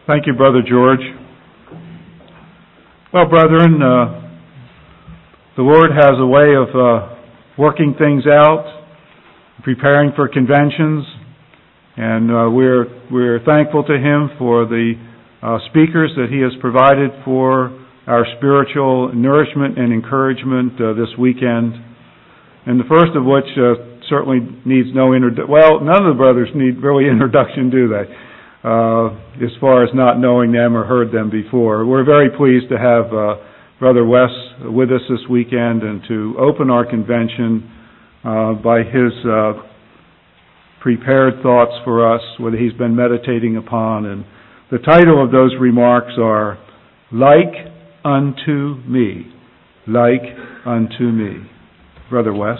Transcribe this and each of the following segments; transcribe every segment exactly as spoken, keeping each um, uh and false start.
Thank you, Brother George. Well, brethren, uh, the Lord has a way of uh, working things out, preparing for conventions, and uh, we're we're thankful to Him for the uh, speakers that He has provided for our spiritual nourishment and encouragement uh, this weekend. And the first of which uh, certainly needs no introduction. Well, none of the brothers need really introduction, do they? Uh, as far as not knowing them or heard them before. We're very pleased to have uh, Brother Wes with us this weekend and to open our convention uh, by his uh, prepared thoughts for us, what he's been meditating upon. And the title of those remarks are, Like Unto Me. Like Unto Me. Brother Wes.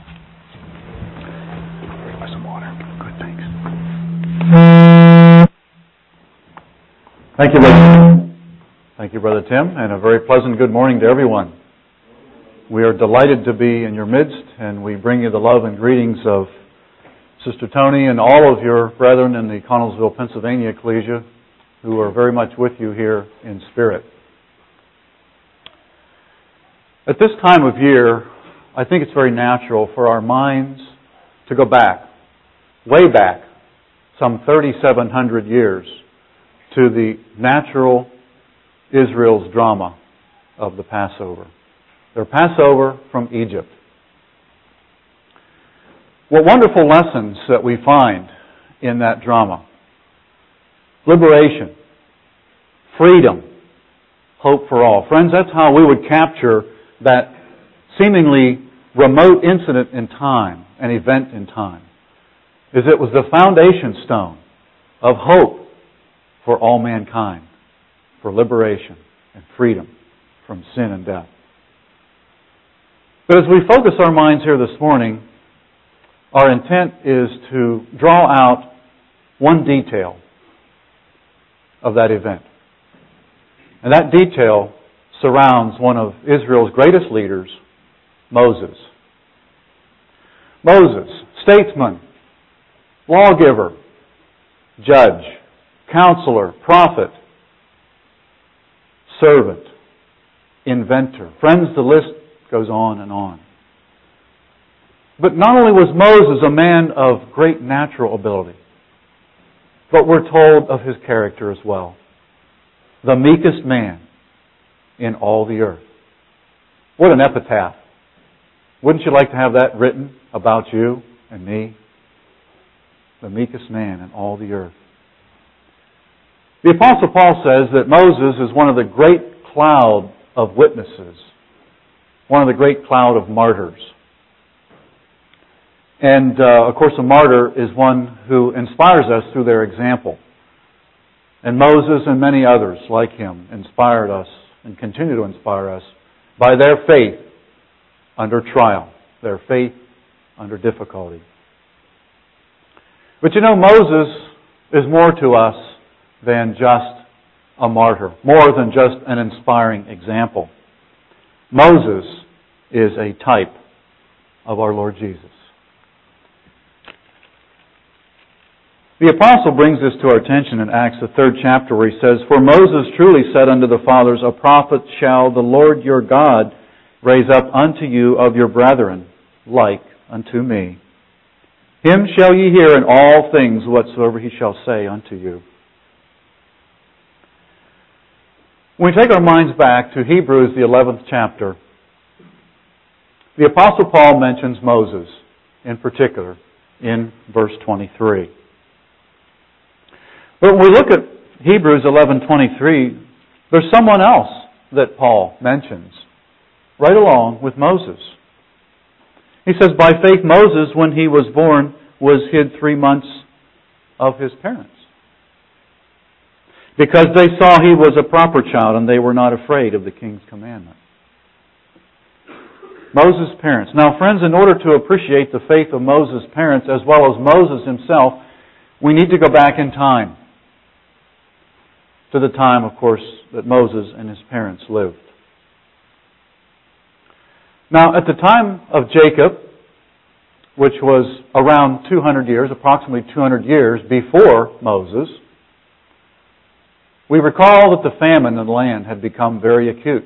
Bring me some water. Good, thanks. Thank you, Brother. Thank you, Brother Tim, and a very pleasant good morning to everyone. We are delighted to be in your midst, and we bring you the love and greetings of Sister Tony and all of your brethren in the Connellsville, Pennsylvania Ecclesia, who are very much with you here in spirit. At this time of year, I think it's very natural for our minds to go back, way back, some thirty-seven hundred years, to the natural Israel's drama of the Passover. Their Passover from Egypt. What wonderful lessons that we find in that drama. Liberation, freedom, hope for all. Friends, that's how we would capture that seemingly remote incident in time, an event in time, is it was the foundation stone of hope for all mankind, for liberation and freedom from sin and death. But as we focus our minds here this morning, our intent is to draw out one detail of that event. And that detail surrounds one of Israel's greatest leaders, Moses. Moses, statesman, lawgiver, judge, counselor, prophet, servant, inventor. Friends, the list goes on and on. But not only was Moses a man of great natural ability, but we're told of his character as well. The meekest man in all the earth. What an epitaph. Wouldn't you like to have that written about you and me? The meekest man in all the earth. The Apostle Paul says that Moses is one of the great cloud of witnesses, one of the great cloud of martyrs. And, uh, of course, a martyr is one who inspires us through their example. And Moses and many others like him inspired us and continue to inspire us by their faith under trial, their faith under difficulty. But you know, Moses is more to us than just a martyr, more than just an inspiring example. Moses is a type of our Lord Jesus. The apostle brings this to our attention in Acts, the third chapter, where he says, For Moses truly said unto the fathers, A prophet shall the Lord your God raise up unto you of your brethren, like unto me. Him shall ye hear in all things whatsoever he shall say unto you. When we take our minds back to Hebrews, the eleventh chapter, the Apostle Paul mentions Moses in particular in verse twenty-three. But when we look at Hebrews eleven twenty-three, there's someone else that Paul mentions right along with Moses. He says, By faith Moses, when he was born, was hid three months of his parents, because they saw he was a proper child and they were not afraid of the king's commandment. Moses' parents. Now, friends, in order to appreciate the faith of Moses' parents as well as Moses himself, we need to go back in time. To the time, of course, that Moses and his parents lived. Now, at the time of Jacob, which was around two hundred years, approximately two hundred years before Moses, We recall that the famine in the land had become very acute.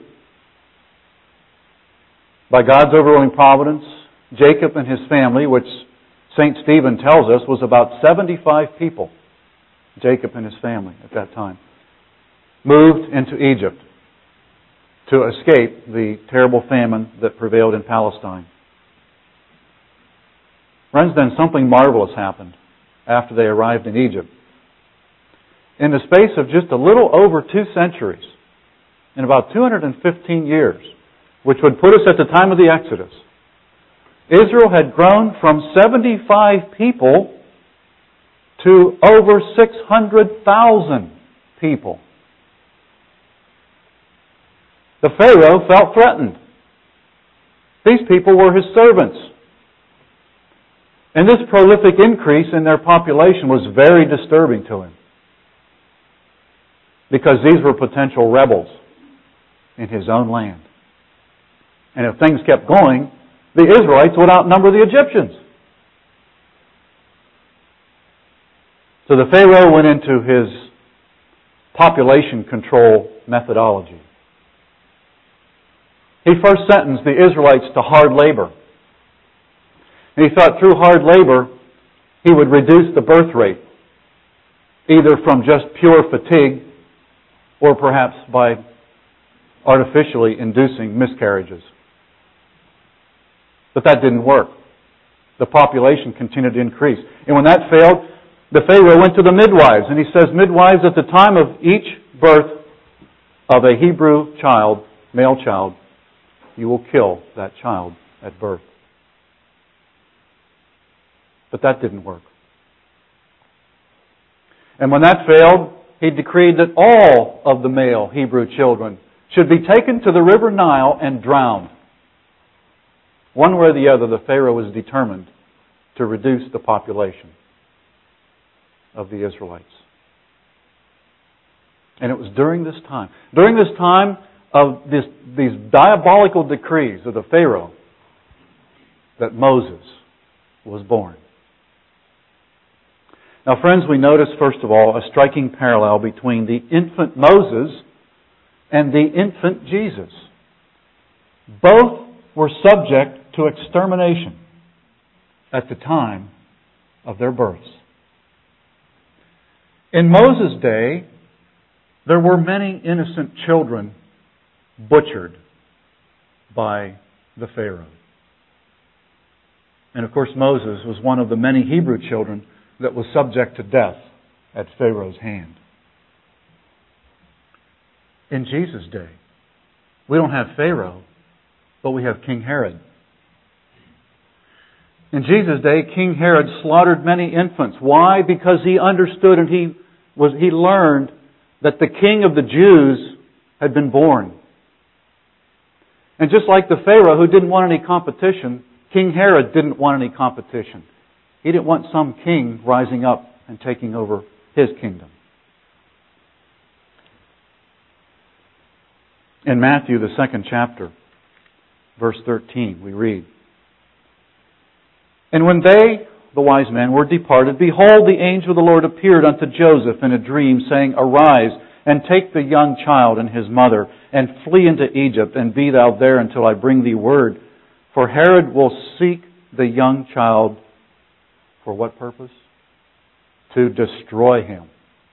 By God's overruling providence, Jacob and his family, which Saint Stephen tells us was about seventy-five people, Jacob and his family at that time, moved into Egypt to escape the terrible famine that prevailed in Palestine. Friends, then something marvelous happened after they arrived in Egypt. In the space of just a little over two centuries, in about two hundred fifteen years, which would put us at the time of the Exodus, Israel had grown from seventy-five people to over six hundred thousand people. The Pharaoh felt threatened. These people were his servants. And this prolific increase in their population was very disturbing to him, because these were potential rebels in his own land. And if things kept going, the Israelites would outnumber the Egyptians. So the Pharaoh went into his population control methodology. He first sentenced the Israelites to hard labor. And he thought through hard labor, he would reduce the birth rate, either from just pure fatigue or perhaps by artificially inducing miscarriages. But that didn't work. The population continued to increase. And when that failed, the Pharaoh went to the midwives. And he says, midwives, at the time of each birth of a Hebrew child, male child, you will kill that child at birth. But that didn't work. And when that failed, he decreed that all of the male Hebrew children should be taken to the river Nile and drowned. One way or the other, the Pharaoh was determined to reduce the population of the Israelites. And it was during this time, during this time of this, these diabolical decrees of the Pharaoh, that Moses was born. Now, friends, we notice, first of all, a striking parallel between the infant Moses and the infant Jesus. Both were subject to extermination at the time of their births. In Moses' day, there were many innocent children butchered by the Pharaoh. And of course, Moses was one of the many Hebrew children that was subject to death at Pharaoh's hand. In Jesus' day, we don't have Pharaoh, but we have King Herod. In Jesus' day, King Herod slaughtered many infants. Why? Because he understood and he was he learned that the King of the Jews had been born. And just like the Pharaoh who didn't want any competition, King Herod didn't want any competition. He didn't want some king rising up and taking over his kingdom. In Matthew, the second chapter, verse thirteen, we read, "And when they, the wise men, were departed, behold, the angel of the Lord appeared unto Joseph in a dream, saying, Arise, and take the young child and his mother, and flee into Egypt, and be thou there until I bring thee word. For Herod will seek the young child." For what purpose? To destroy him.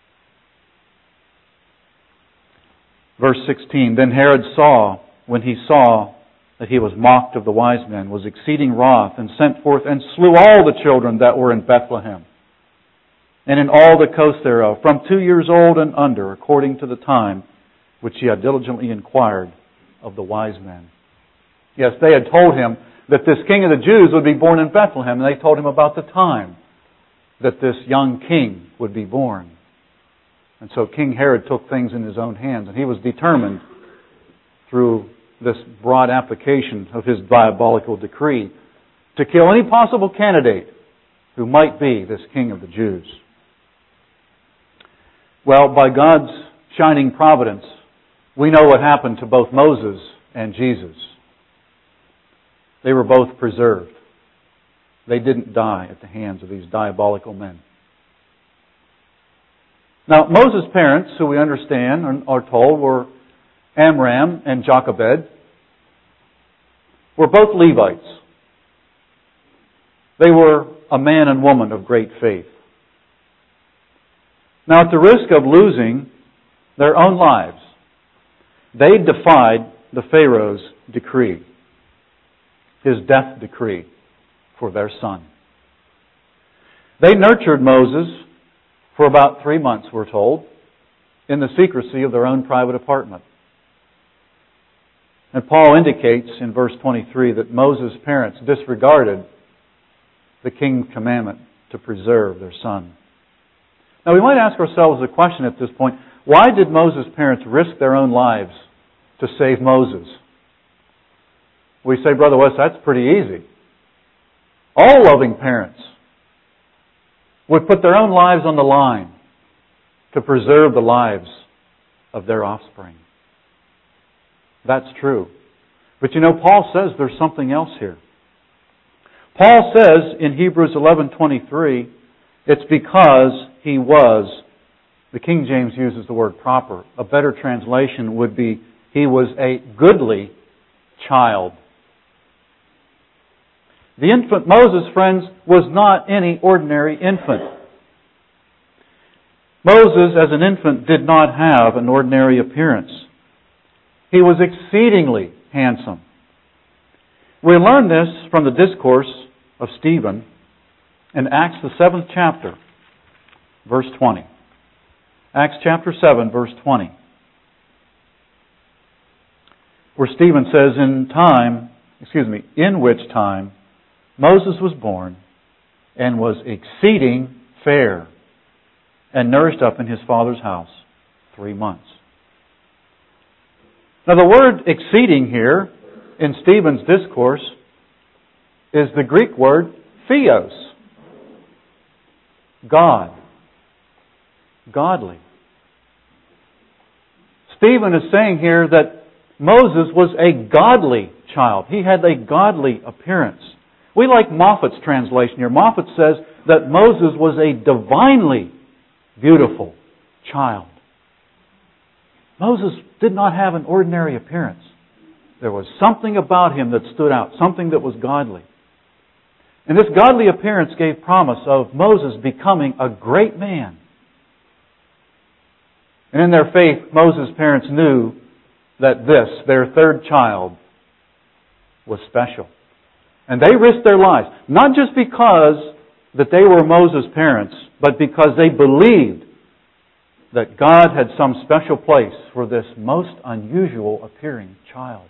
Verse sixteen, "Then Herod saw, when he saw that he was mocked of the wise men, was exceeding wroth, and sent forth and slew all the children that were in Bethlehem, and in all the coast thereof, from two years old and under, according to the time which he had diligently inquired of the wise men." Yes, they had told him that this king of the Jews would be born in Bethlehem, and they told him about the time that this young king would be born. And so King Herod took things in his own hands, and he was determined, through this broad application of his diabolical decree, to kill any possible candidate who might be this king of the Jews. Well, by God's shining providence, we know what happened to both Moses and Jesus. They were both preserved. They didn't die at the hands of these diabolical men. Now, Moses' parents, who we understand and are told were Amram and Jochebed, were both Levites. They were a man and woman of great faith. Now, at the risk of losing their own lives, they defied the Pharaoh's decree, his death decree for their son. They nurtured Moses for about three months, we're told, in the secrecy of their own private apartment. And Paul indicates in verse twenty-three that Moses' parents disregarded the king's commandment to preserve their son. Now we might ask ourselves the question at this point, why did Moses' parents risk their own lives to save Moses? We say, Brother West, that's pretty easy. All loving parents would put their own lives on the line to preserve the lives of their offspring. That's true. But you know, Paul says there's something else here. Paul says in Hebrews eleven twenty-three, it's because he was, the King James uses the word proper. A better translation would be, he was a goodly child. The infant Moses, friends, was not any ordinary infant. Moses, as an infant, did not have an ordinary appearance. He was exceedingly handsome. We learn this from the discourse of Stephen in Acts, the seventh chapter, verse twenty. Acts chapter seven, verse twenty. Where Stephen says, in time, excuse me, in which time Moses was born and was exceeding fair and nourished up in his father's house three months. Now the word exceeding here in Stephen's discourse is the Greek word theos. God. Godly. Stephen is saying here that Moses was a godly child. He had a godly appearance. We like Moffat's translation here. Moffat says that Moses was a divinely beautiful child. Moses did not have an ordinary appearance. There was something about him that stood out, something that was godly. And this godly appearance gave promise of Moses becoming a great man. And in their faith, Moses' parents knew that this, their third child, was special. And they risked their lives, not just because that they were Moses' parents, but because they believed that God had some special place for this most unusual appearing child.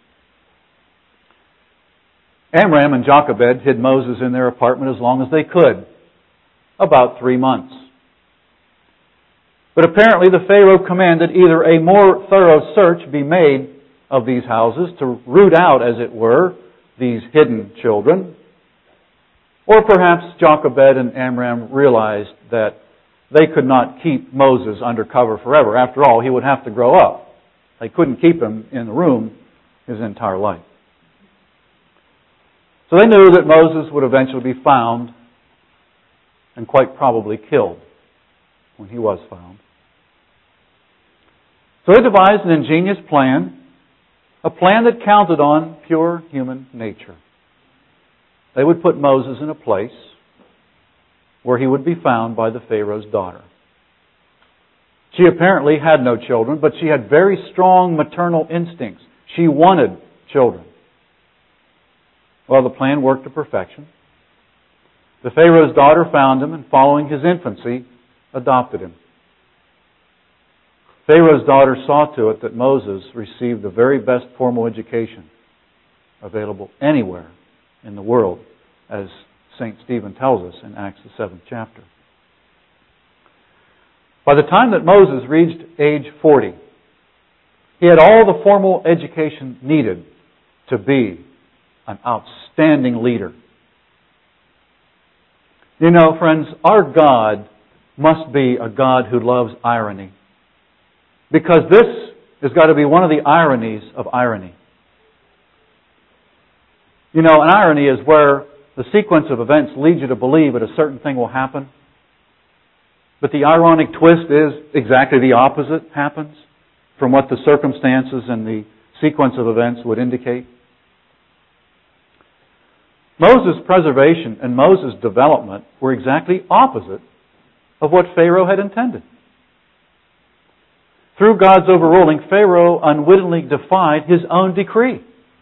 Amram and Jochebed hid Moses in their apartment as long as they could, about three months. But apparently the Pharaoh commanded either a more thorough search be made of these houses to root out, as it were, these hidden children, or perhaps Jochebed and Amram realized that they could not keep Moses under cover forever. After all, he would have to grow up. They couldn't keep him in the room his entire life. So they knew that Moses would eventually be found and quite probably killed when he was found. So they devised an ingenious plan, a plan that counted on pure human nature. They would put Moses in a place where he would be found by the Pharaoh's daughter. She apparently had no children, but she had very strong maternal instincts. She wanted children. Well, the plan worked to perfection. The Pharaoh's daughter found him, and following his infancy, adopted him. Pharaoh's daughter saw to it that Moses received the very best formal education available anywhere in the world, as Saint Stephen tells us in Acts the seventh chapter. By the time that Moses reached age forty, he had all the formal education needed to be an outstanding leader. You know, friends, our God must be a God who loves irony. Because this has got to be one of the ironies of irony. You know, an irony is where the sequence of events leads you to believe that a certain thing will happen, But the ironic twist is exactly the opposite happens from what the circumstances and the sequence of events would indicate. Moses' preservation and Moses' development were exactly opposite of what Pharaoh had intended. Through God's overruling, Pharaoh unwittingly defied his own decree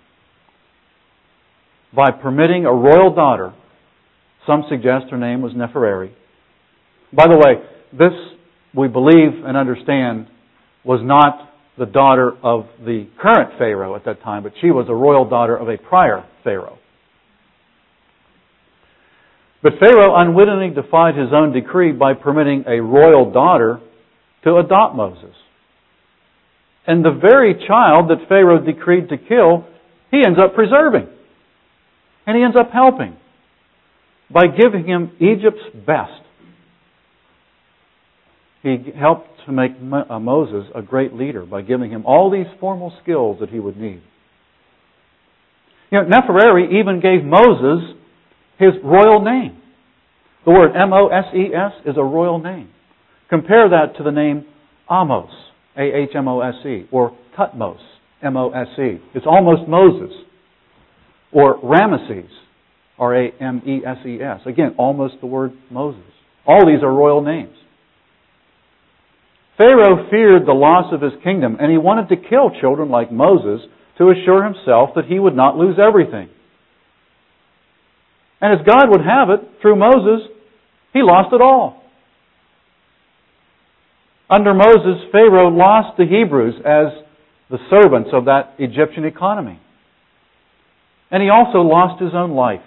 by permitting a royal daughter, some suggest her name was Nefertari. By the way, this, we believe and understand, was not the daughter of the current Pharaoh at that time, but she was a royal daughter of a prior Pharaoh. But Pharaoh unwittingly defied his own decree by permitting a royal daughter to adopt Moses. And the very child that Pharaoh decreed to kill, he ends up preserving. And he ends up helping by giving him Egypt's best. He helped to make Moses a great leader by giving him all these formal skills that he would need. You know, Nefertari even gave Moses his royal name. The word M O S E S is a royal name. Compare that to the name Amos, A H M O S E, or Tutmos, M O S E. It's almost Moses. Or Ramesses, R A M E S E S. Again, almost the word Moses. All these are royal names. Pharaoh feared the loss of his kingdom, and he wanted to kill children like Moses to assure himself that he would not lose everything. And as God would have it, through Moses, he lost it all. Under Moses, Pharaoh lost the Hebrews as the servants of that Egyptian economy. And he also lost his own life.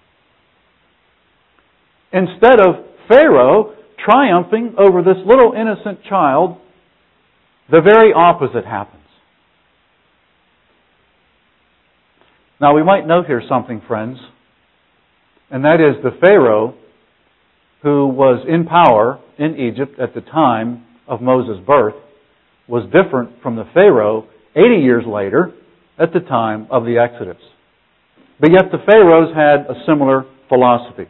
Instead of Pharaoh triumphing over this little innocent child, the very opposite happens. Now we might note here something, friends, and that is the Pharaoh who was in power in Egypt at the time of Moses' birth was different from the Pharaoh eighty years later at the time of the Exodus. But yet the Pharaohs had a similar philosophy.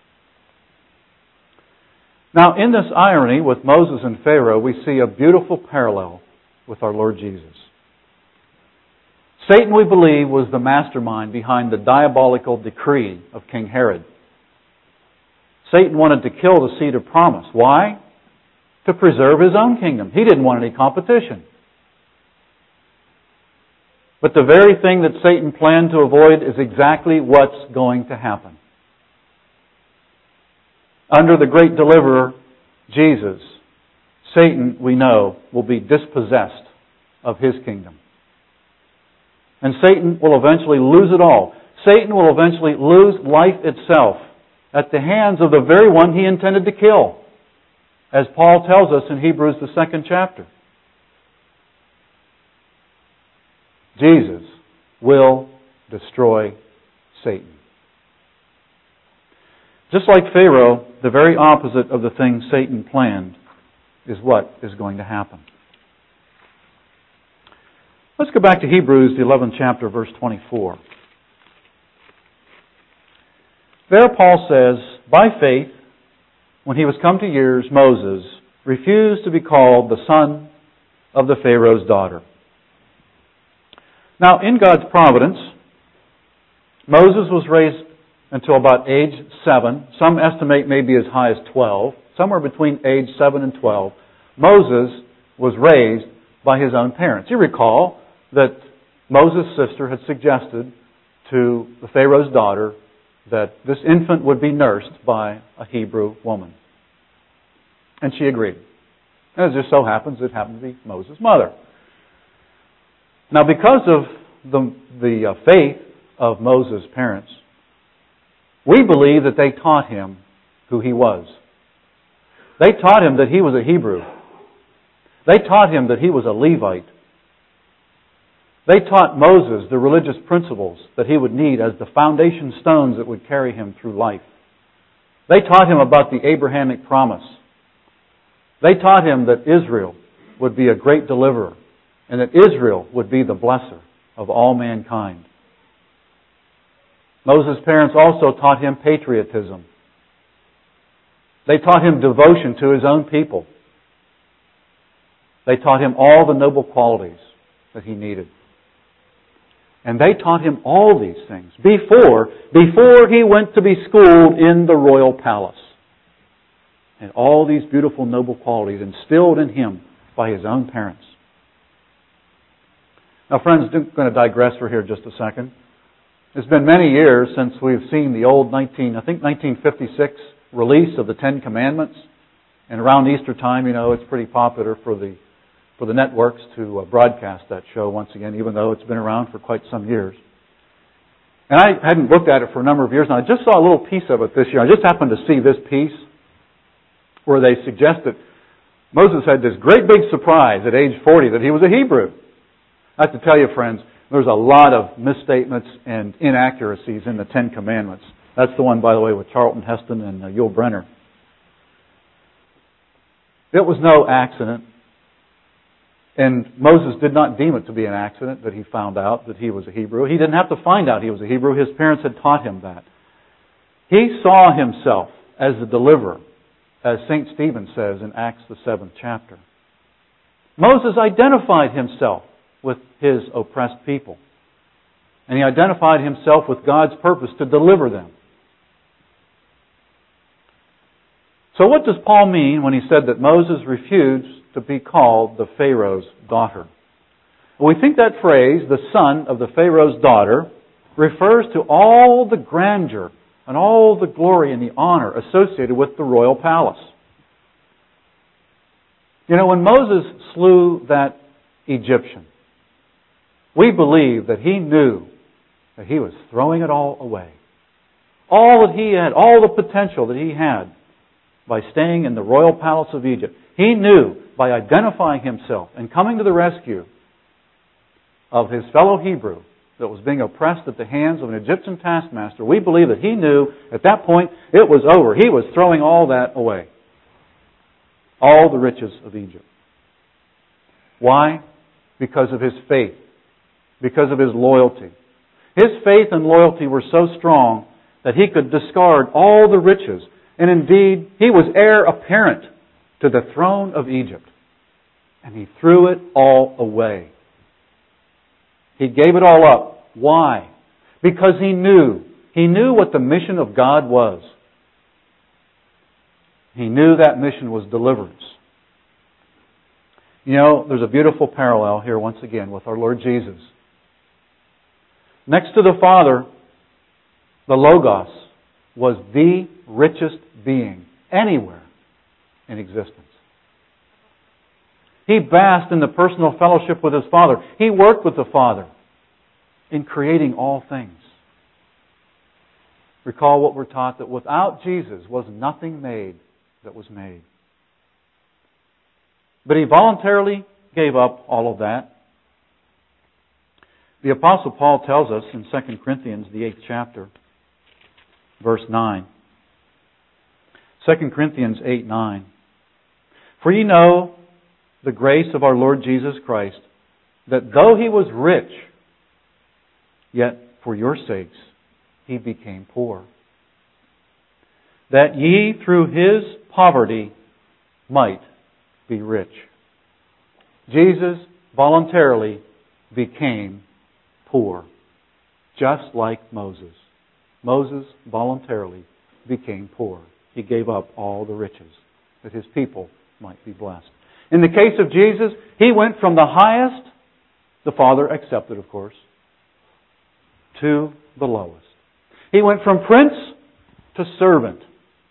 Now, in this irony with Moses and Pharaoh, we see a beautiful parallel with our Lord Jesus. Satan, we believe, was the mastermind behind the diabolical decree of King Herod. Satan wanted to kill the seed of promise. Why? To preserve his own kingdom. He didn't want any competition. But the very thing that Satan planned to avoid is exactly what's going to happen. Under the great deliverer, Jesus, Satan, we know, will be dispossessed of his kingdom. And Satan will eventually lose it all. Satan will eventually lose life itself at the hands of the very one he intended to kill, as Paul tells us in Hebrews, the second chapter. Jesus will destroy Satan. Just like Pharaoh, the very opposite of the thing Satan planned is what is going to happen. Let's go back to Hebrews, the eleventh chapter, verse twenty-four. There Paul says, by faith, when he was come to years, Moses refused to be called the son of the Pharaoh's daughter. Now, in God's providence, Moses was raised until about age seven. Some estimate maybe as high as twelve. Somewhere between age seven and twelve. Moses was raised by his own parents. You recall that Moses' sister had suggested to the Pharaoh's daughter that this infant would be nursed by a Hebrew woman. And she agreed. And as it just so happens, it happened to be Moses' mother. Now, because of the, the uh, faith of Moses' parents, we believe that they taught him who he was. They taught him that he was a Hebrew. They taught him that he was a Levite. They taught Moses the religious principles that he would need as the foundation stones that would carry him through life. They taught him about the Abrahamic promise. They taught him that Israel would be a great deliverer and that Israel would be the blesser of all mankind. Moses' parents also taught him patriotism. They taught him devotion to his own people. They taught him all the noble qualities that he needed. And they taught him all these things before, before he went to be schooled in the royal palace. And all these beautiful noble qualities instilled in him by his own parents. Now friends, I'm going to digress for here just a second. It's been many years since we've seen the old nineteen, I think nineteen fifty-six release of the Ten Commandments. And around Easter time, you know, it's pretty popular for the for the networks to uh, broadcast that show once again, even though it's been around for quite some years. And I hadn't looked at it for a number of years, and I just saw a little piece of it this year. I just happened to see this piece where they suggest that Moses had this great big surprise at age forty that he was a Hebrew. I have to tell you, friends, there's a lot of misstatements and inaccuracies in the Ten Commandments. That's the one, by the way, with Charlton Heston and uh, Yul Brynner. It was no accident. And Moses did not deem it to be an accident that he found out that he was a Hebrew. He didn't have to find out he was a Hebrew. His parents had taught him that. He saw himself as the deliverer, as Saint Stephen says in Acts the seventh chapter. Moses identified himself with his oppressed people. And he identified himself with God's purpose to deliver them. So what does Paul mean when he said that Moses refused to be called the Pharaoh's daughter? Well, we think that phrase, the son of the Pharaoh's daughter, refers to all the grandeur and all the glory and the honor associated with the royal palace. You know, when Moses slew that Egyptian, we believe that he knew that he was throwing it all away. All that he had, all the potential that he had by staying in the royal palace of Egypt. He knew by identifying himself and coming to the rescue of his fellow Hebrew that was being oppressed at the hands of an Egyptian taskmaster. We believe that he knew at that point it was over. He was throwing all that away. All the riches of Egypt. Why? Because of his faith. Because of his loyalty. His faith and loyalty were so strong that he could discard all the riches. And indeed, he was heir apparent to the throne of Egypt. And he threw it all away. He gave it all up. Why? Because he knew. He knew what the mission of God was. He knew that mission was deliverance. You know, there's a beautiful parallel here once again with our Lord Jesus. Next to the Father, the Logos was the richest being anywhere in existence. He basked in the personal fellowship with His Father. He worked with the Father in creating all things. Recall what we're taught, that without Jesus was nothing made that was made. But He voluntarily gave up all of that. The Apostle Paul tells us in Second Corinthians, the eighth chapter, verse nine. Second Corinthians eight nine. For ye know the grace of our Lord Jesus Christ, that though He was rich, yet for your sakes He became poor, that ye through His poverty might be rich. Jesus voluntarily became poor, just like Moses. Moses voluntarily became poor. He gave up all the riches that his people might be blessed. In the case of Jesus, He went from the highest, the Father accepted, of course, to the lowest. He went from prince to servant.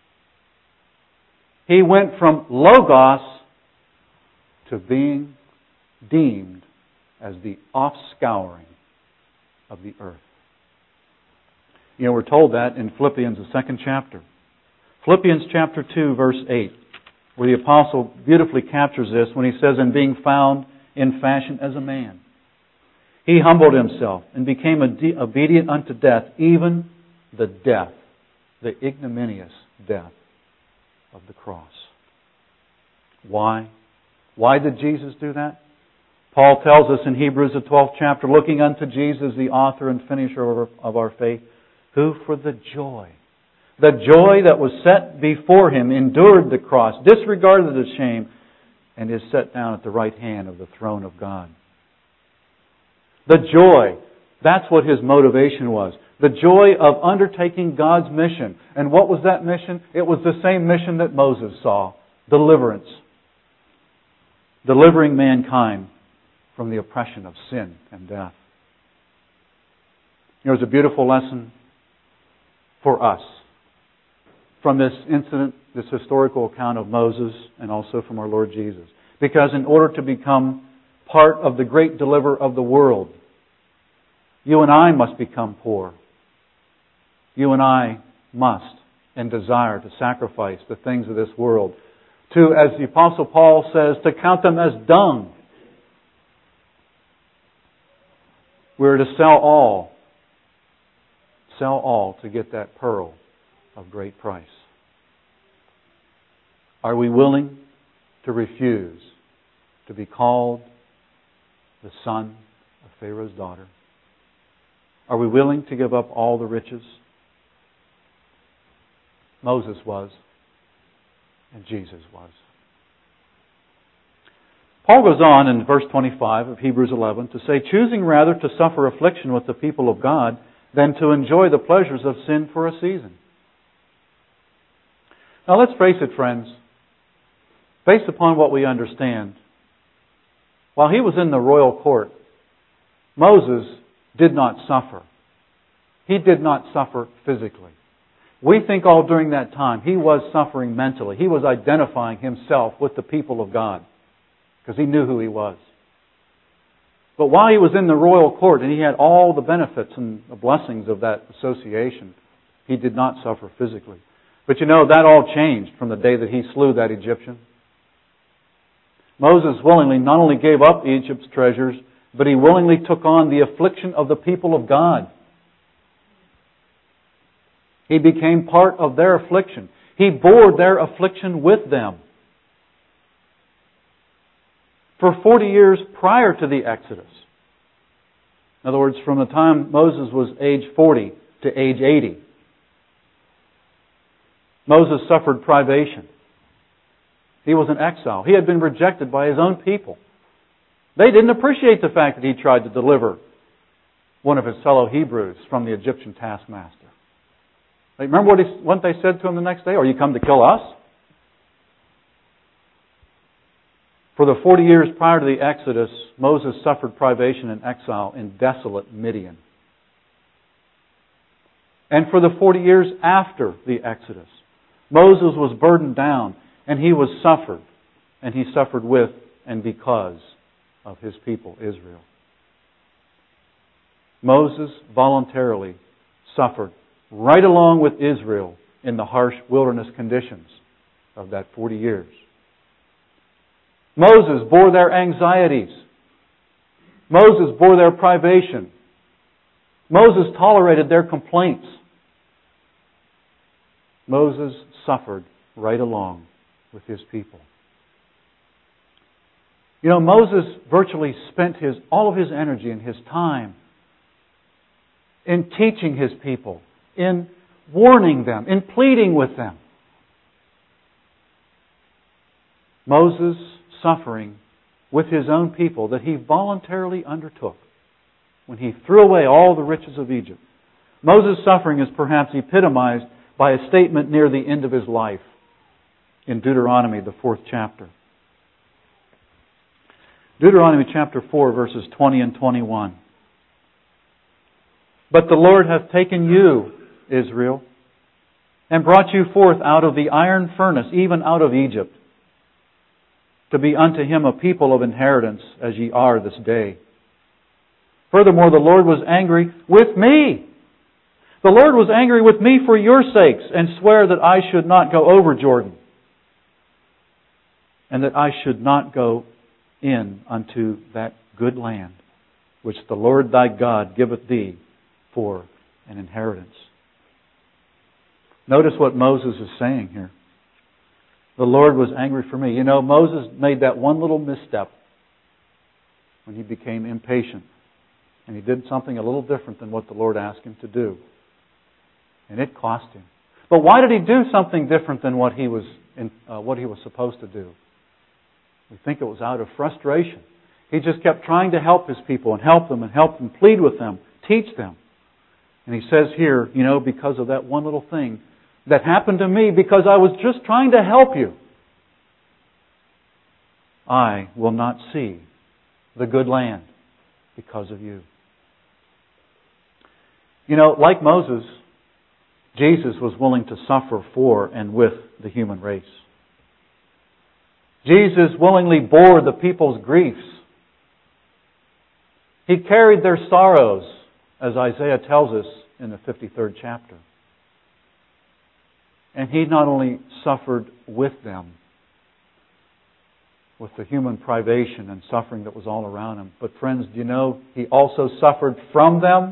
He went from Logos to being deemed as the offscouring of the earth. You know, we're told that in Philippians, the second chapter. Philippians chapter two, verse eight, where the apostle beautifully captures this when he says, "And being found in fashion as a man, He humbled Himself and became obedient unto death, even the death, the ignominious death of the cross." Why? Why did Jesus do that? Paul tells us in Hebrews, the twelfth chapter, looking unto Jesus, the author and finisher of our faith, who for the joy the joy that was set before Him, endured the cross, disregarded the shame, and is set down at the right hand of the throne of God. The joy, that's what His motivation was. The joy of undertaking God's mission. And what was that mission? It was the same mission that Moses saw. Deliverance. Delivering mankind from the oppression of sin and death. There's a beautiful lesson for us from this incident, this historical account of Moses, and also from our Lord Jesus. Because in order to become part of the great deliverer of the world, you and I must become poor. You and I must and desire to sacrifice the things of this world. To, as the Apostle Paul says, to count them as dung. We're to sell all. Sell all to get that pearl of great price. Are we willing to refuse to be called the son of Pharaoh's daughter? Are we willing to give up all the riches? Moses was, and Jesus was. Paul goes on in verse twenty-five of Hebrews eleven to say, choosing rather to suffer affliction with the people of God than to enjoy the pleasures of sin for a season. Now let's face it, friends. Based upon what we understand, while he was in the royal court, Moses did not suffer. He did not suffer physically. We think all during that time he was suffering mentally. He was identifying himself with the people of God because he knew who he was. But while he was in the royal court and he had all the benefits and the blessings of that association, he did not suffer physically. But you know, that all changed from the day that he slew that Egyptian. Moses willingly not only gave up Egypt's treasures, but he willingly took on the affliction of the people of God. He became part of their affliction. He bore their affliction with them. For forty years prior to the Exodus. In other words, from the time Moses was age forty to age eighty. Moses suffered privation. He was in exile. He had been rejected by his own people. They didn't appreciate the fact that he tried to deliver one of his fellow Hebrews from the Egyptian taskmaster. Remember what, he, what they said to him the next day? Are you come to kill us? For the forty years prior to the Exodus, Moses suffered privation and exile in desolate Midian. And for the forty years after the Exodus, Moses was burdened down and he was suffered. And he suffered with and because of his people, Israel. Moses voluntarily suffered right along with Israel in the harsh wilderness conditions of that forty years. Moses bore their anxieties. Moses bore their privation. Moses tolerated their complaints. Moses suffered right along with his people. You know, Moses virtually spent his all of his energy and his time in teaching his people, in warning them, in pleading with them. Moses suffering with his own people that he voluntarily undertook when he threw away all the riches of Egypt. Moses' suffering is perhaps epitomized by a statement near the end of his life in Deuteronomy, the fourth chapter. Deuteronomy chapter four, verses twenty and twenty-one. But the Lord hath taken you, Israel, and brought you forth out of the iron furnace, even out of Egypt, to be unto Him a people of inheritance, as ye are this day. Furthermore, the Lord was angry with me. The Lord was angry with me for your sakes, and sware that I should not go over Jordan, and that I should not go in unto that good land, which the Lord thy God giveth thee for an inheritance. Notice what Moses is saying here. The Lord was angry for me. You know, Moses made that one little misstep when he became impatient. And he did something a little different than what the Lord asked him to do. And it cost him. But why did he do something different than what he was in, uh, what he was supposed to do? We think it was out of frustration. He just kept trying to help his people and help them and help them, plead with them, teach them. And he says here, you know, because of that one little thing that happened to me, because I was just trying to help you, I will not see the good land because of you. You know, like Moses, Jesus was willing to suffer for and with the human race. Jesus willingly bore the people's griefs. He carried their sorrows, as Isaiah tells us in the fifty-third chapter. And He not only suffered with them, with the human privation and suffering that was all around Him, but friends, do you know He also suffered from them?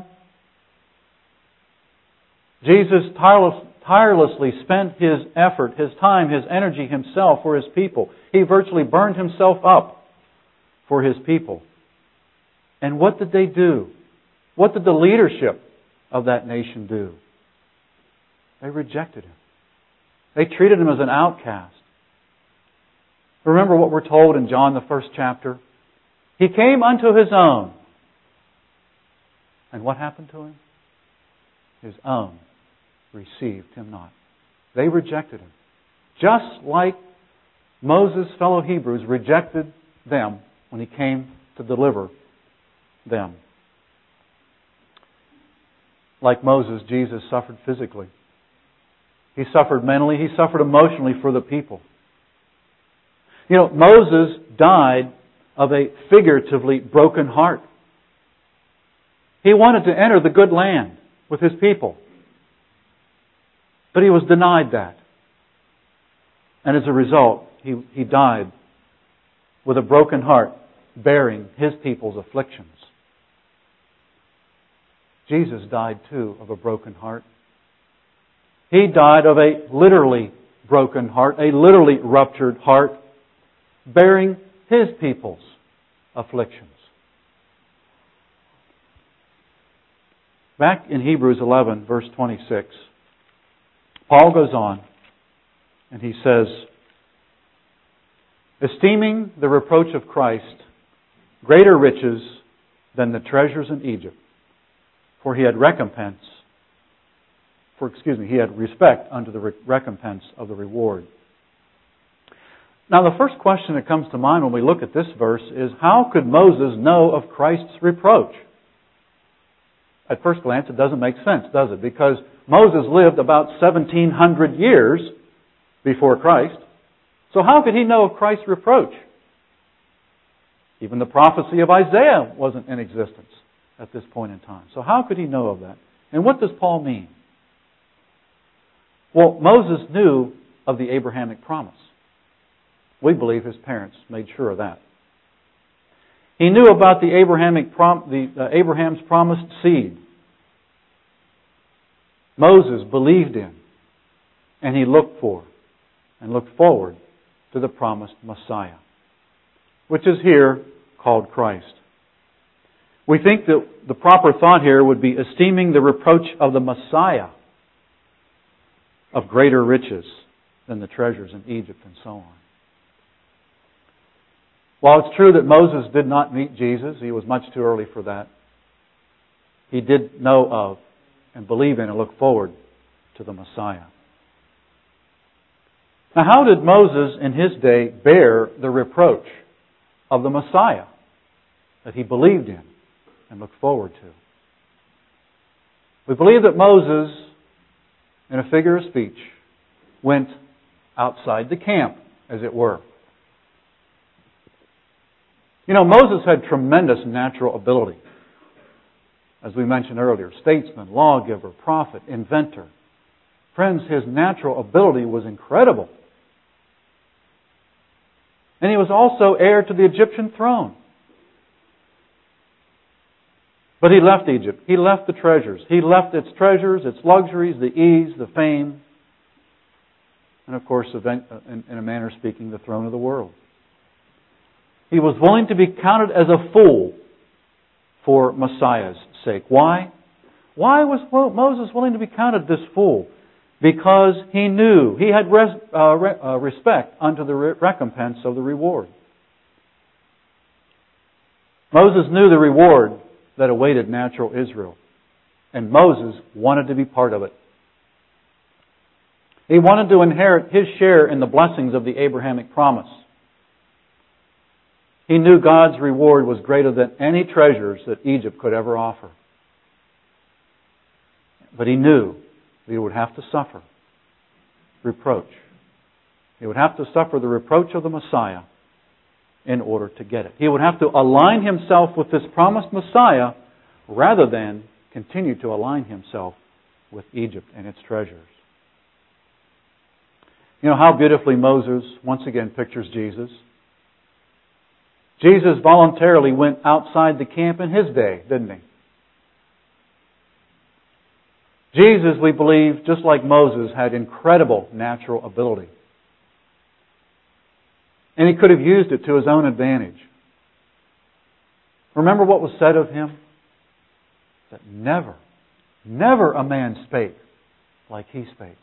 Jesus tireless, tirelessly spent His effort, His time, His energy, Himself for His people. He virtually burned Himself up for His people. And what did they do? What did the leadership of that nation do? They rejected Him. They treated Him as an outcast. Remember what we're told in John, the first chapter? He came unto His own. And what happened to Him? His own received Him not. They rejected Him. Just like Moses' fellow Hebrews rejected them when He came to deliver them. Like Moses, Jesus suffered physically. He suffered mentally. He suffered emotionally for the people. You know, Moses died of a figuratively broken heart. He wanted to enter the good land with his people. But he was denied that. And as a result, he, he died with a broken heart, bearing his people's afflictions. Jesus died too of a broken heart. He died of a literally broken heart, a literally ruptured heart, bearing his people's afflictions. Back in Hebrews eleven, verse twenty-six, Paul goes on and he says, esteeming the reproach of Christ greater riches than the treasures in Egypt, for he had recompense, for excuse me, he had respect unto the recompense of the reward. Now the first question that comes to mind when we look at this verse is, how could Moses know of Christ's reproach? At first glance it doesn't make sense, does it? Because Moses lived about seventeen hundred years before Christ. So how could he know of Christ's reproach? Even the prophecy of Isaiah wasn't in existence at this point in time. So how could he know of that? And what does Paul mean? Well, Moses knew of the Abrahamic promise. We believe his parents made sure of that. He knew about the Abrahamic prom- the uh, Abraham's promised seed. Moses believed in, and he looked for, and looked forward to the promised Messiah, which is here called Christ. We think that the proper thought here would be esteeming the reproach of the Messiah of greater riches than the treasures in Egypt and so on. While it's true that Moses did not meet Jesus, he was much too early for that, he did know of and believe in and look forward to the Messiah. Now, how did Moses in his day bear the reproach of the Messiah that he believed in and looked forward to? We believe that Moses, in a figure of speech, went outside the camp, as it were. You know, Moses had tremendous natural ability. As we mentioned earlier, statesman, lawgiver, prophet, inventor. Friends, his natural ability was incredible. And he was also heir to the Egyptian throne. But he left Egypt. He left the treasures. He left its treasures, its luxuries, the ease, the fame, and of course, in a manner of speaking, the throne of the world. He was willing to be counted as a fool for Messiah's sake. Why? Why was Moses willing to be counted this fool? because he knew, he had res, uh, re, uh, respect unto the re- recompense of the reward. Moses knew the reward that awaited natural Israel, and Moses wanted to be part of it. He wanted to inherit his share in the blessings of the Abrahamic promise. He knew God's reward was greater than any treasures that Egypt could ever offer. But he knew that he would have to suffer reproach. He would have to suffer the reproach of the Messiah in order to get it. He would have to align himself with this promised Messiah rather than continue to align himself with Egypt and its treasures. You know how beautifully Moses once again pictures Jesus? Jesus voluntarily went outside the camp in his day, didn't he? Jesus, we believe, just like Moses, had incredible natural ability. And he could have used it to his own advantage. Remember what was said of him? That never, never a man spake like he spake.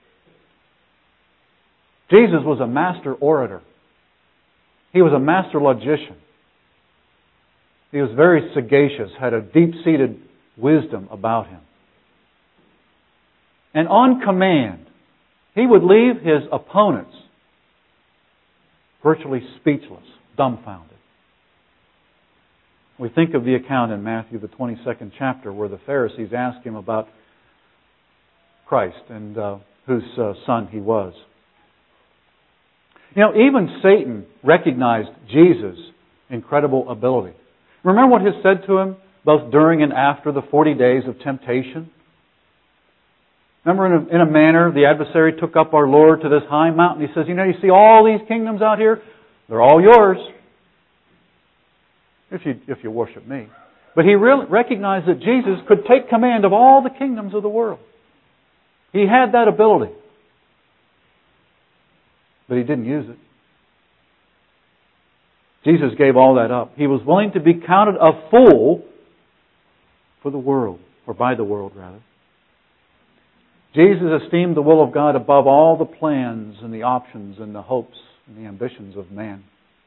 Jesus was a master orator. He was a master logician. He was very sagacious, had a deep-seated wisdom about him. And on command, he would leave his opponents virtually speechless, dumbfounded. We think of the account in Matthew, the twenty-second chapter, where the Pharisees asked him about Christ and uh, whose uh, son he was. You know, even Satan recognized Jesus' incredible ability. Remember what he said to him, both during and after the forty days of temptation? Remember, in a, in a manner, the adversary took up our Lord to this high mountain. He says, you know, you see all these kingdoms out here? They're all yours. If you, if you worship me. But he really recognized that Jesus could take command of all the kingdoms of the world. He had that ability. But he didn't use it. Jesus gave all that up. He was willing to be counted a fool for the world, or by the world rather. Jesus esteemed the will of God above all the plans and the options and the hopes and the ambitions of man.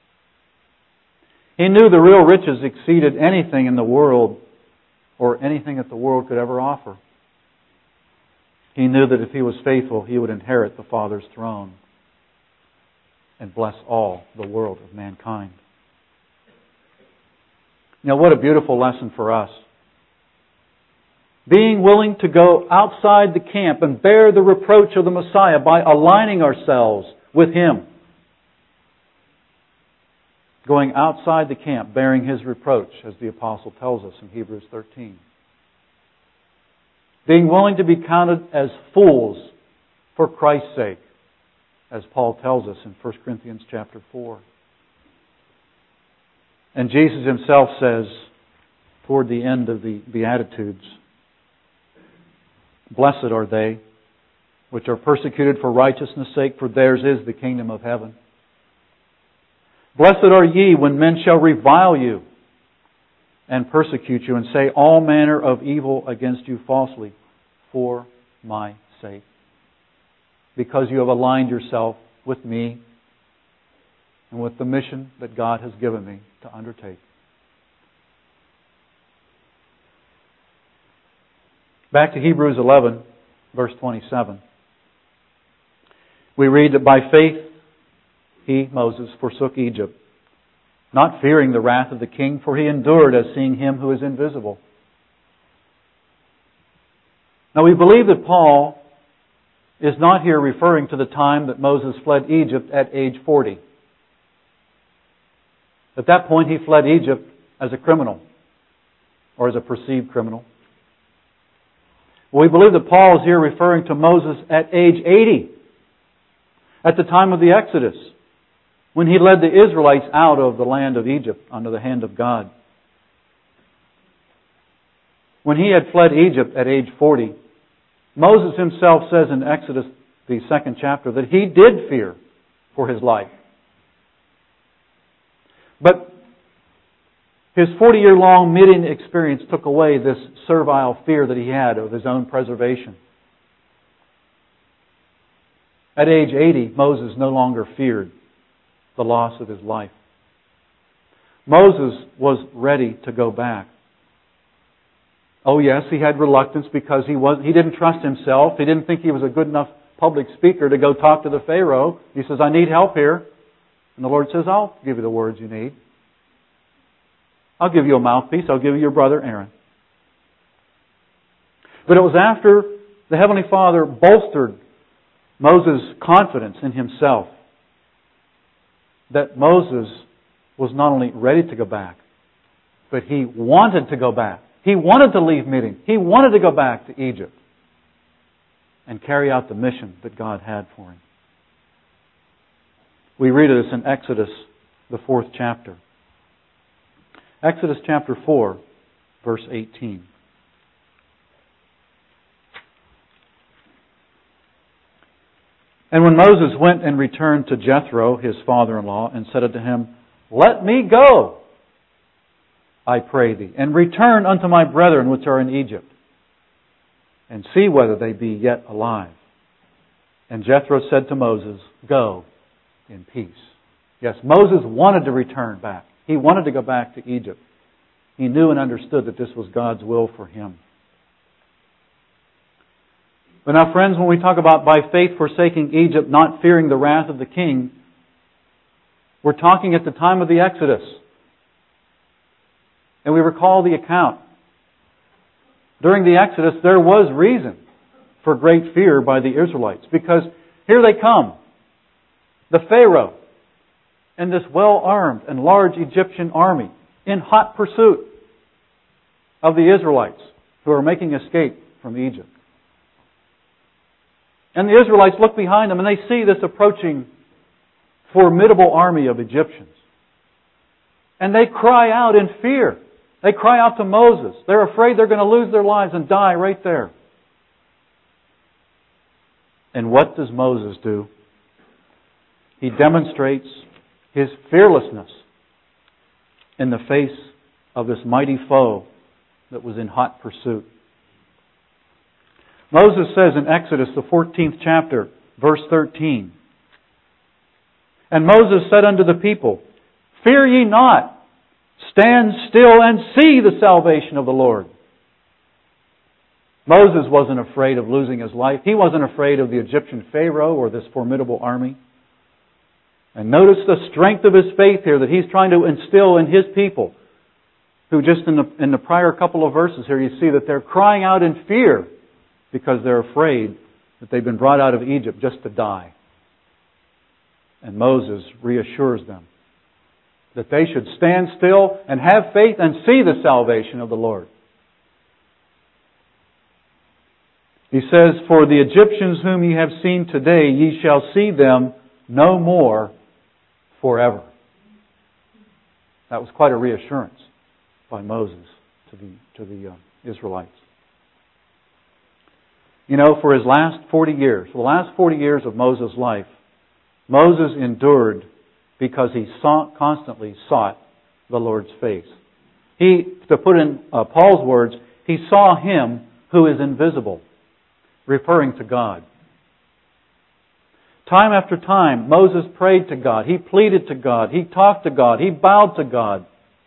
He knew the real riches exceeded anything in the world or anything that the world could ever offer. He knew that if he was faithful, he would inherit the Father's throne and bless all the world of mankind. Now, what a beautiful lesson for us. Being willing to go outside the camp and bear the reproach of the Messiah by aligning ourselves with Him. Going outside the camp, bearing His reproach, as the Apostle tells us in Hebrews thirteen. Being willing to be counted as fools for Christ's sake, as Paul tells us in First Corinthians chapter four. And Jesus Himself says, toward the end of the Beatitudes, blessed are they which are persecuted for righteousness' sake, for theirs is the kingdom of heaven. Blessed are ye when men shall revile you and persecute you and say all manner of evil against you falsely for my sake. Because you have aligned yourself with me and with the mission that God has given me to undertake. Back to Hebrews eleven, verse twenty-seven. We read that by faith he, Moses, forsook Egypt, not fearing the wrath of the king, for he endured as seeing him who is invisible. Now we believe that Paul is not here referring to the time that Moses fled Egypt at age forty. At that point he fled Egypt as a criminal, or as a perceived criminal. We believe that Paul is here referring to Moses at age eighty, at the time of the Exodus, when he led the Israelites out of the land of Egypt under the hand of God. When he had fled Egypt at age forty, Moses himself says in Exodus, the second chapter, that he did fear for his life. But his forty-year-long Midian experience took away this servile fear that he had of his own preservation. At age eighty, Moses no longer feared the loss of his life. Moses was ready to go back. Oh yes, he had reluctance because he was he didn't trust himself. He didn't think he was a good enough public speaker to go talk to the Pharaoh. He says, I need help here. And the Lord says, I'll give you the words you need. I'll give you a mouthpiece. I'll give you your brother Aaron. But it was after the Heavenly Father bolstered Moses' confidence in himself that Moses was not only ready to go back, but he wanted to go back. He wanted to leave Midian. He wanted to go back to Egypt and carry out the mission that God had for him. We read of this in Exodus, the fourth chapter. Exodus chapter four, verse eighteen. And when Moses went and returned to Jethro, his father-in-law, and said unto him, Let me go, I pray thee, and return unto my brethren which are in Egypt, and see whether they be yet alive. And Jethro said to Moses, Go in peace. Yes, Moses wanted to return back. He wanted to go back to Egypt. He knew and understood that this was God's will for him. But now, friends, when we talk about by faith forsaking Egypt, not fearing the wrath of the king, we're talking at the time of the Exodus. And we recall the account. During the Exodus, there was reason for great fear by the Israelites, because here they come, the Pharaoh, and this well-armed and large Egyptian army in hot pursuit of the Israelites who are making escape from Egypt. And the Israelites look behind them and they see this approaching formidable army of Egyptians. And they cry out in fear. They cry out to Moses. They're afraid they're going to lose their lives and die right there. And what does Moses do? He demonstrates his fearlessness in the face of this mighty foe that was in hot pursuit. Moses says in Exodus, the fourteenth chapter, verse thirteen, And Moses said unto the people, Fear ye not, stand still and see the salvation of the Lord. Moses wasn't afraid of losing his life. He wasn't afraid of the Egyptian Pharaoh or this formidable army. And notice the strength of his faith here that he's trying to instill in his people, who just in the, in the prior couple of verses here you see that they're crying out in fear because they're afraid that they've been brought out of Egypt just to die. And Moses reassures them that they should stand still and have faith and see the salvation of the Lord. He says, For the Egyptians whom ye have seen today, ye shall see them no more forever. That was quite a reassurance by Moses to the, to the uh, Israelites. You know, for his last forty years, for the last forty years of Moses' life, Moses endured because he sought, constantly sought the Lord's face. He, to put in uh, Paul's words, he saw Him who is invisible, referring to God. Time after time, Moses prayed to God. He pleaded to God. He talked to God. He bowed to God.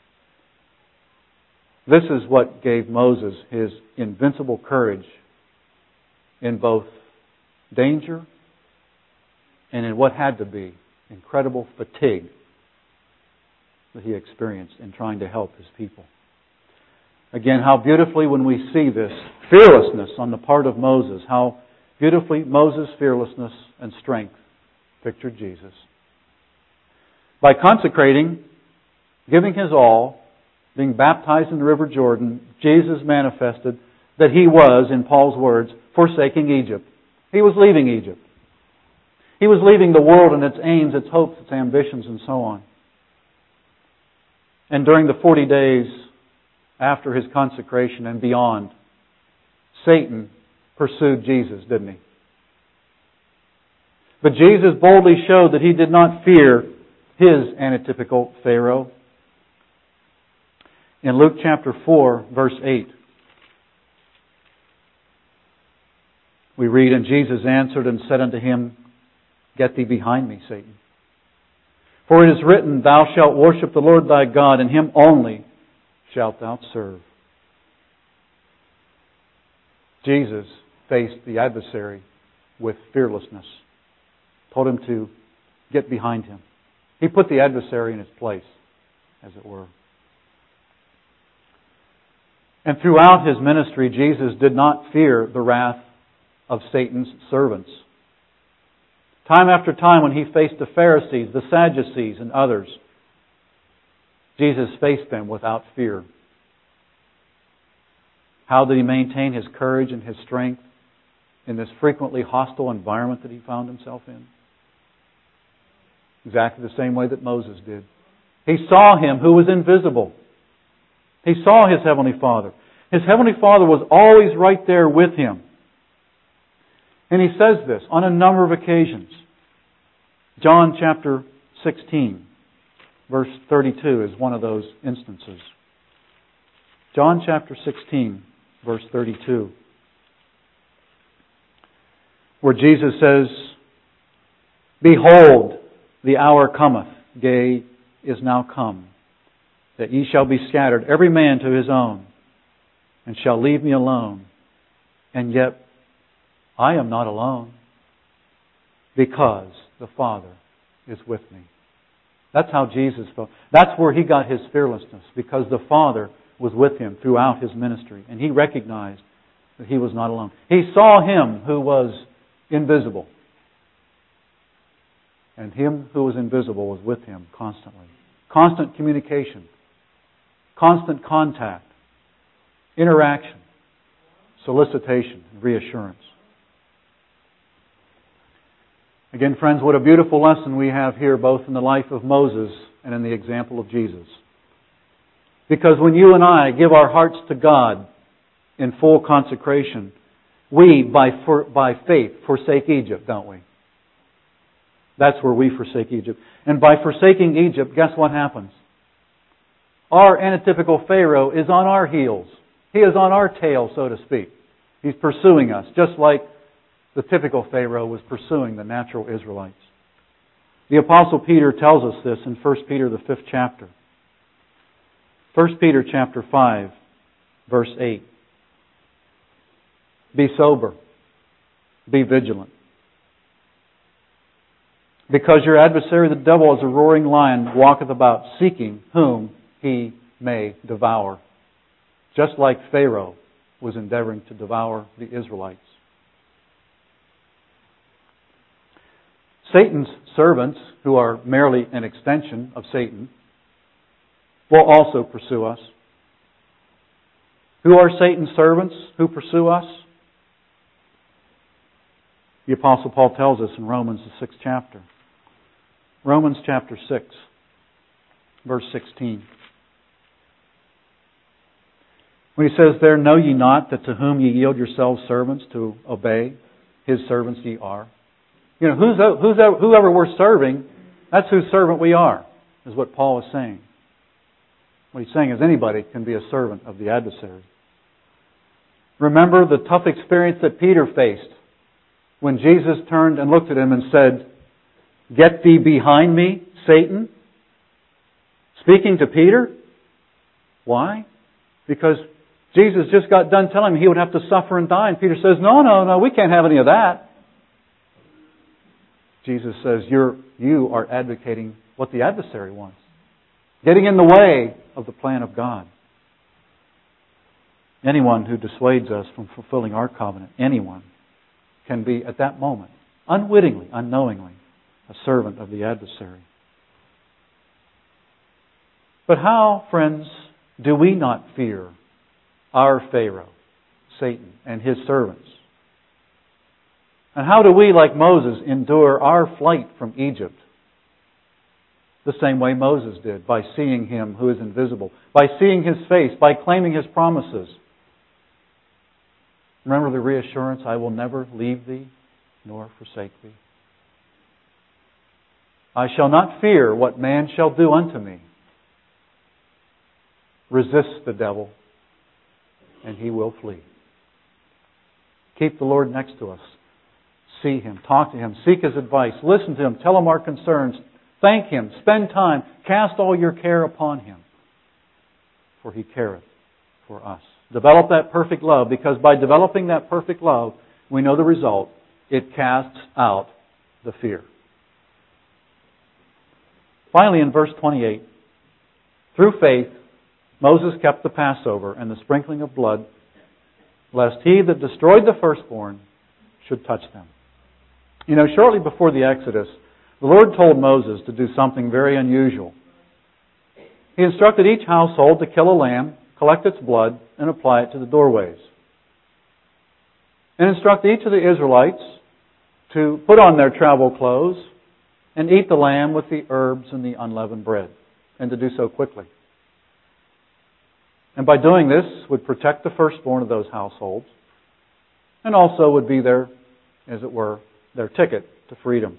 This is what gave Moses his invincible courage in both danger and in what had to be incredible fatigue that he experienced in trying to help his people. Again, how beautifully when we see this fearlessness on the part of Moses, how beautifully Moses' fearlessness and strength pictured Jesus. By consecrating, giving his all, being baptized in the River Jordan, Jesus manifested that he was, in Paul's words, forsaking Egypt. He was leaving Egypt. He was leaving the world and its aims, its hopes, its ambitions, and so on. And during the forty days after his consecration and beyond, Satan pursued Jesus, didn't he? But Jesus boldly showed that he did not fear his antitypical Pharaoh. In Luke chapter four, verse eight, we read, And Jesus answered and said unto him, Get thee behind me, Satan. For it is written, Thou shalt worship the Lord thy God, and Him only shalt thou serve. Jesus faced the adversary with fearlessness. Told him to get behind him. He put the adversary in his place, as it were. And throughout His ministry, Jesus did not fear the wrath of Satan's servants. Time after time when He faced the Pharisees, the Sadducees, and others, Jesus faced them without fear. How did He maintain His courage and His strength in this frequently hostile environment that He found Himself in? Exactly the same way that Moses did. He saw Him who was invisible. He saw His Heavenly Father. His Heavenly Father was always right there with Him. And He says this on a number of occasions. John chapter sixteen, verse thirty-two is one of those instances. John chapter sixteen, verse thirty-two, where Jesus says, Behold, the hour cometh, yea, is now come, that ye shall be scattered, every man to his own, and shall leave me alone. And yet, I am not alone, because the Father is with me. That's how Jesus felt. That's where He got His fearlessness, because the Father was with Him throughout His ministry, and He recognized that He was not alone. He saw Him who was invisible, and Him who was invisible was with Him constantly. Constant communication, constant contact, interaction, solicitation, and reassurance. Again, friends, what a beautiful lesson we have here, both in the life of Moses and in the example of Jesus. Because when you and I give our hearts to God in full consecration, we, by, for, by faith, forsake Egypt, don't we? That's where we forsake Egypt. And by forsaking Egypt, guess what happens? Our anatypical Pharaoh is on our heels. He is on our tail, so to speak. He's pursuing us, just like the typical Pharaoh was pursuing the natural Israelites. The Apostle Peter tells us this in First Peter, the fifth chapter. First Peter chapter five, verse eight. Be sober. Be vigilant. Because your adversary, the devil, as a roaring lion, walketh about, seeking whom he may devour. Just like Pharaoh was endeavoring to devour the Israelites. Satan's servants, who are merely an extension of Satan, will also pursue us. Who are Satan's servants who pursue us? The Apostle Paul tells us in Romans, the sixth chapter. Romans chapter six, verse sixteen. When he says there, Know ye not that to whom ye yield yourselves servants to obey, His servants ye are? You know, who's, who's, whoever we're serving, that's whose servant we are, is what Paul is saying. What he's saying is anybody can be a servant of the adversary. Remember the tough experience that Peter faced when Jesus turned and looked at him and said, Get thee behind me, Satan? Speaking to Peter? Why? Because Jesus just got done telling him he would have to suffer and die. And Peter says, No, no, no, we can't have any of that. Jesus says, You're, you are advocating what the adversary wants. Getting in the way of the plan of God. Anyone who dissuades us from fulfilling our covenant, anyone, can be at that moment, unwittingly, unknowingly, a servant of the adversary. But how, friends, do we not fear our Pharaoh, Satan, and his servants? And how do we, like Moses, endure our flight from Egypt? The same way Moses did, by seeing Him who is invisible, by seeing His face, by claiming His promises. Remember the reassurance, I will never leave thee nor forsake thee. I shall not fear what man shall do unto me. Resist the devil, and he will flee. Keep the Lord next to us. see Him, talk to Him, seek His advice, listen to Him, tell Him our concerns, thank Him, spend time, cast all your care upon Him, for He careth for us. Develop that perfect love, because by developing that perfect love, we know the result. It casts out the fear. Finally, in verse twenty-eight, through faith, Moses kept the Passover and the sprinkling of blood, lest he that destroyed the firstborn should touch them. You know, shortly before the Exodus, the Lord told Moses to do something very unusual. He instructed each household to kill a lamb, collect its blood, and apply it to the doorways. And instruct each of the Israelites to put on their travel clothes and eat the lamb with the herbs and the unleavened bread, and to do so quickly. And by doing this, would protect the firstborn of those households, and also would be their, as it were, their ticket to freedom.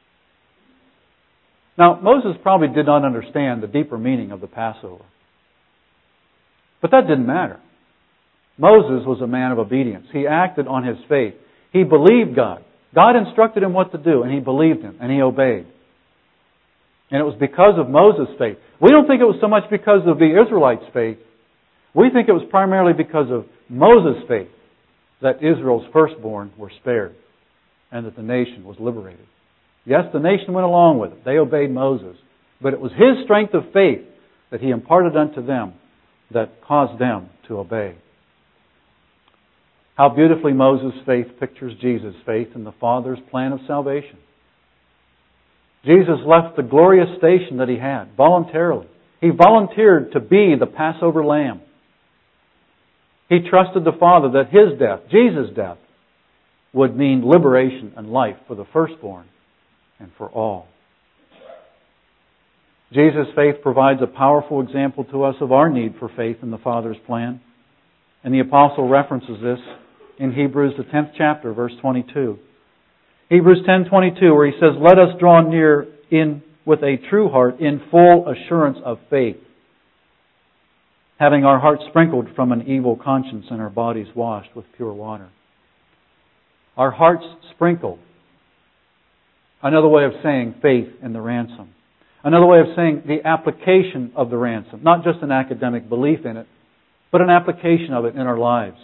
Now, Moses probably did not understand the deeper meaning of the Passover. But that didn't matter. Moses was a man of obedience. He acted on his faith. He believed God. God instructed him what to do, and he believed Him, and he obeyed. And it was because of Moses' faith. We don't think it was so much because of the Israelites' faith. We think it was primarily because of Moses' faith that Israel's firstborn were spared and that the nation was liberated. Yes, the nation went along with it. They obeyed Moses. But it was his strength of faith that he imparted unto them that caused them to obey. How beautifully Moses' faith pictures Jesus' faith in the Father's plan of salvation. Jesus left the glorious station that He had voluntarily. He volunteered to be the Passover lamb. He trusted the Father that His death, Jesus' death, would mean liberation and life for the firstborn and for all. Jesus' faith provides a powerful example to us of our need for faith in the Father's plan. And the Apostle references this in Hebrews, the tenth chapter, verse twenty-two. Hebrews ten twenty-two, where he says, "Let us draw near in with a true heart in full assurance of faith, having our hearts sprinkled from an evil conscience and our bodies washed with pure water." Our hearts sprinkled. Another way of saying faith in the ransom. Another way of saying the application of the ransom. Not just an academic belief in it, but an application of it in our lives.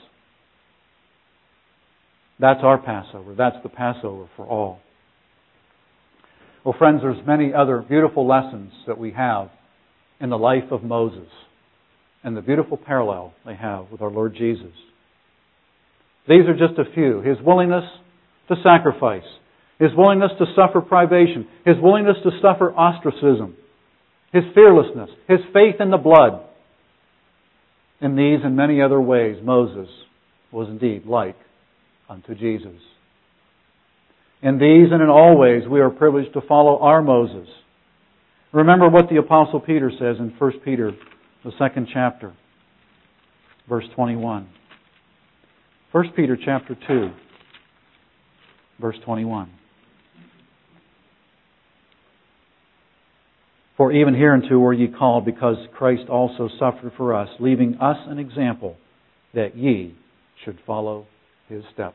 That's our Passover. That's the Passover for all. Well, friends, there's many other beautiful lessons that we have in the life of Moses and the beautiful parallel they have with our Lord Jesus. These are just a few. His willingness to sacrifice. His willingness to suffer privation. His willingness to suffer ostracism. His fearlessness. His faith in the blood. In these and many other ways, Moses was indeed like unto Jesus. In these and in all ways, we are privileged to follow our Moses. Remember what the Apostle Peter says in First Peter, the second chapter, verse twenty-one. First Peter chapter two, verse twenty-one. "For even hereunto were ye called, because Christ also suffered for us, leaving us an example, that ye should follow His steps."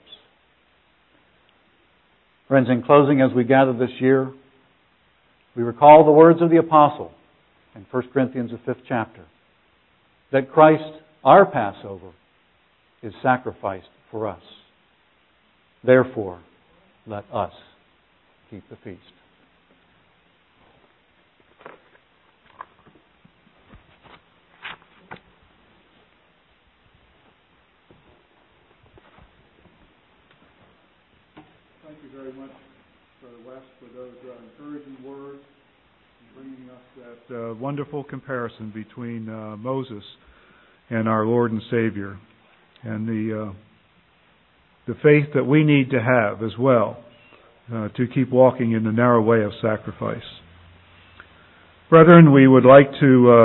Friends, in closing, as we gather this year, we recall the words of the Apostle in First Corinthians, the fifth chapter, that Christ, our Passover, is sacrificed for us. Therefore, let us keep the feast. Thank you very much, Brother West, for those uh, encouraging words and bringing us that uh, wonderful comparison between uh, Moses and our Lord and Savior, and the uh, the faith that we need to have as well uh, to keep walking in the narrow way of sacrifice. Brethren, we would like to uh,